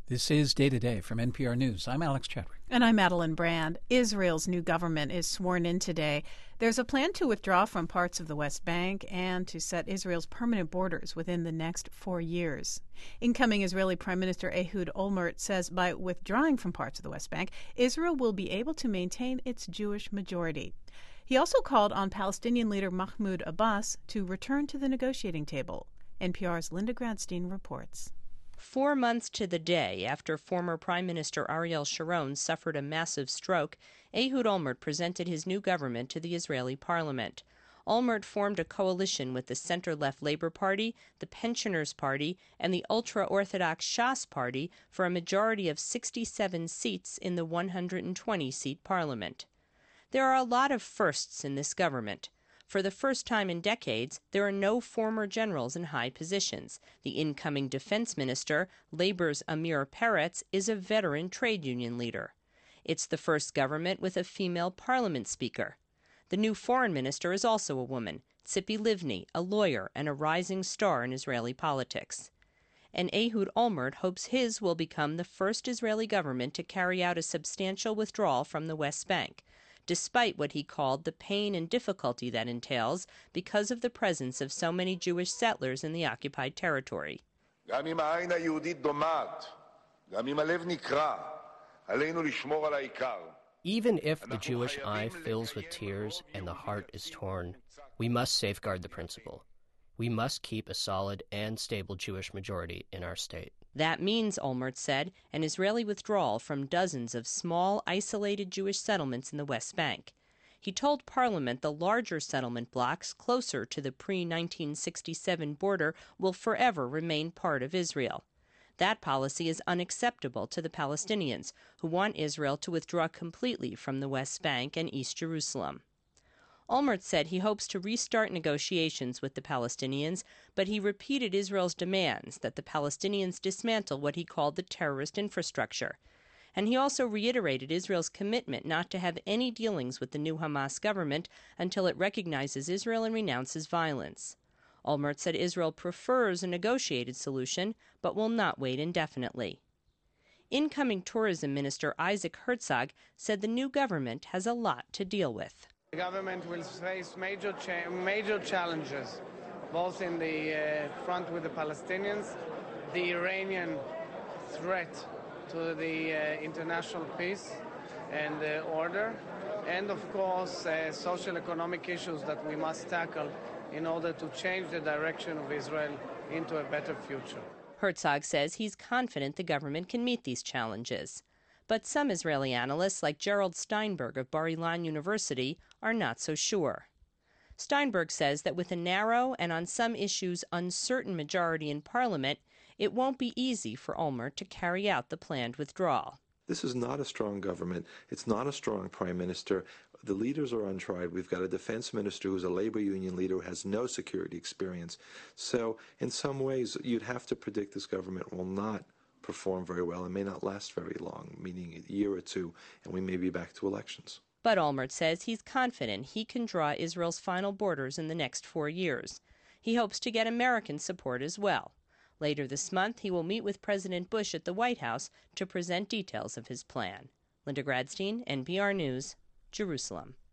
This is Day to Day from NPR News. I'm Alex Chadwick. And I'm Madeline Brand. Israel's new government is sworn in today. There's a plan to withdraw from parts of the West Bank and to set Israel's permanent borders within the next 4 years. Incoming Israeli Prime Minister Ehud Olmert says by withdrawing from parts of the West Bank, Israel will be able to maintain its Jewish majority. He also called on Palestinian leader Mahmoud Abbas to return to the negotiating table. NPR's Linda Gradstein reports. 4 months to the day after former Prime Minister Ariel Sharon suffered a massive stroke, Ehud Olmert presented his new government to the Israeli parliament. Olmert formed a coalition with the center-left Labor Party, the Pensioners' Party, and the ultra-Orthodox Shas Party for a majority of 67 seats in the 120-seat parliament. There are a lot of firsts in this government. For the first time in decades, there are no former generals in high positions. The incoming defense minister, Labor's Amir Peretz, is a veteran trade union leader. It's the first government with a female parliament speaker. The new foreign minister is also a woman, Tzipi Livni, a lawyer and a rising star in Israeli politics. And Ehud Olmert hopes his will become the first Israeli government to carry out a substantial withdrawal from the West Bank, despite what he called the pain and difficulty that entails because of the presence of so many Jewish settlers in the occupied territory. Even if the Jewish eye fills with tears and the heart is torn, we must safeguard the principle. We must keep a solid and stable Jewish majority in our state. That means, Olmert said, an Israeli withdrawal from dozens of small, isolated Jewish settlements in the West Bank. He told Parliament the larger settlement blocks closer to the pre-1967 border will forever remain part of Israel. That policy is unacceptable to the Palestinians, who want Israel to withdraw completely from the West Bank and East Jerusalem. Olmert said he hopes to restart negotiations with the Palestinians, but he repeated Israel's demands that the Palestinians dismantle what he called the terrorist infrastructure. And he also reiterated Israel's commitment not to have any dealings with the new Hamas government until it recognizes Israel and renounces violence. Olmert said Israel prefers a negotiated solution, but will not wait indefinitely. Incoming Tourism Minister Isaac Herzog said the new government has a lot to deal with. The government will face major challenges, both in the front with the Palestinians, the Iranian threat to the international peace and order, and of course social economic issues that we must tackle in order to change the direction of Israel into a better future. Herzog says he's confident the government can meet these challenges. But some Israeli analysts, like Gerald Steinberg of Bar-Ilan University, are not so sure. Steinberg says that with a narrow and on some issues uncertain majority in Parliament, it won't be easy for Olmert to carry out the planned withdrawal. This is not a strong government. It's not a strong prime minister. The leaders are untried. We've got a defense minister who's a labor union leader who has no security experience. So in some ways, you'd have to predict this government will not perform very well and may not last very long, meaning a year or two, and we may be back to elections. But Olmert says he's confident he can draw Israel's final borders in the next 4 years. He hopes to get American support as well. Later this month, he will meet with President Bush at the White House to present details of his plan. Linda Gradstein, NPR News, Jerusalem.